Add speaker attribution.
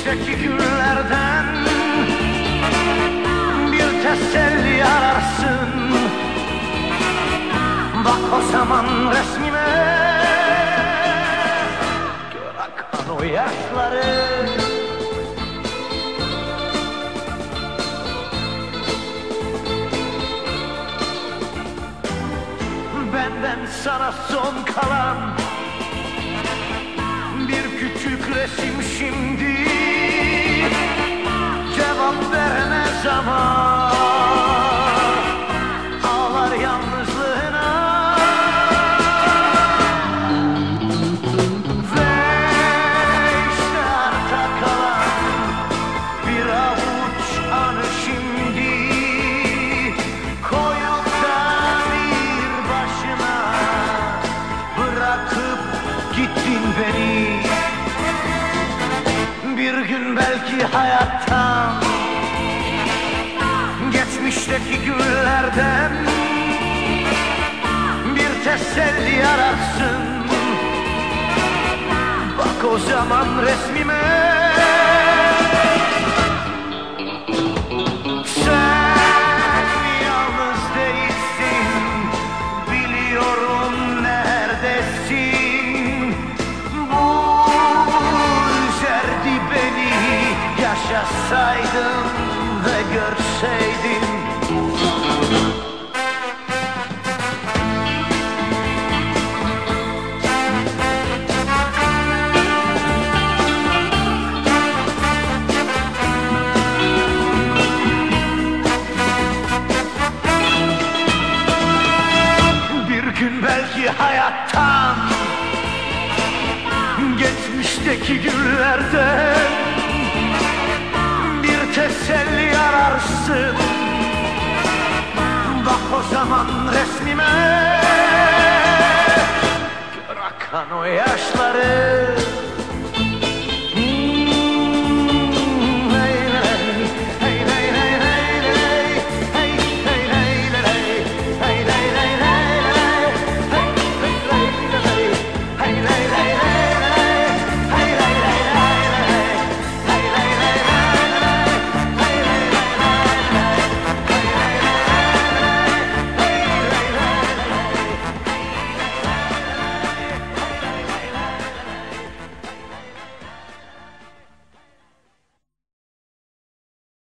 Speaker 1: Geçmişteki günlerden bir teselli ararsın. Bak o zaman resmime, gör akan o yaşları. Benden sana son kalan bir küçük resim şimdi. Cevap vermez ama ağlar yalnızlığına. Ve işte arta kalan bir avuç anı şimdi. Koyup da bir başına bırakıp gittin beni. Bir gün belki hayattan, geçmişteki günlerden bir teselli ararsın. Bak o zaman resmime, sen yalnız değilsin, biliyorum neredesin. Bu üzerdi beni, yaşasaydım ve görseydim. Bir gün belki hayattan, geçmişteki günlerden bir teselli ararsın. Bak o zaman resmime, gör akan o yaşları.